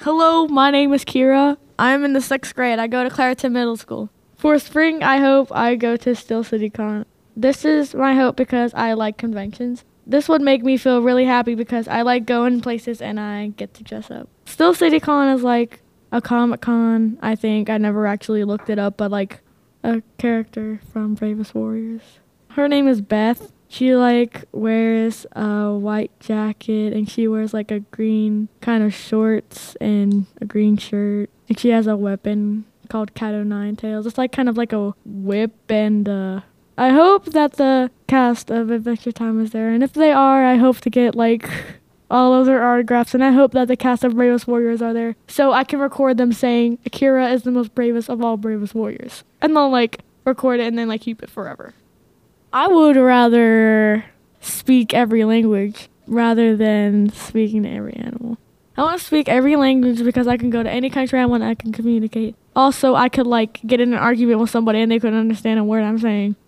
Hello, my name is Kira. I'm in the 6th grade. I go to Clareton Middle School. For spring, I hope I go to Steel City Con. This is my hope because I like conventions. This would make me feel really happy because I like going places and I get to dress up. Steel City Con is like a Comic-Con, I think. I never actually looked it up, but like a character from Bravest Warriors. Her name is Beth. She like wears a white jacket and she wears like a green kind of shorts and a green shirt. And she has a weapon called Cat O' Nine Tails. It's like kind of like a whip, and I hope that the cast of Adventure Time is there. And if they are, I hope to get like all of their autographs, and I hope that the cast of Bravest Warriors are there so I can record them saying Akira is the most bravest of all Bravest Warriors. And they'll like record it and then like keep it forever. I would rather speak every language rather than speaking to every animal. I want to speak every language because I can go to any country I want, I can communicate. Also, I could like get in an argument with somebody and they couldn't understand a word I'm saying.